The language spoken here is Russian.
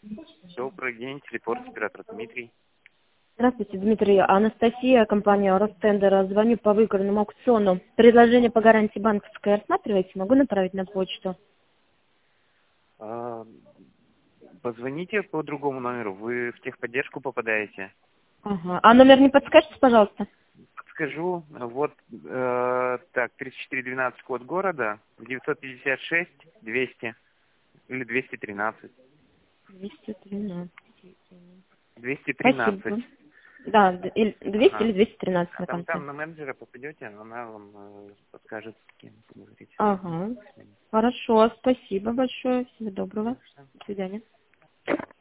Добрый день, телепорт, оператор Дмитрий. Здравствуйте, Дмитрий. Анастасия, компания Ростендер. Звоню по выигранному аукциону. Предложение по гарантии банковской рассматриваете? Могу направить на почту? А, Позвоните по другому номеру, вы в техподдержку попадаете. Ага. А номер не подскажете, пожалуйста? Подскажу, вот, так, 3412 код города, 956 200 или 213. 213. 213. Спасибо. Да, 200 Ага. или 213 А на там, конце. там на менеджера попадете, она вам подскажет, с кем поговорить. Ага. Хорошо, спасибо большое. Всего доброго. Конечно. До свидания.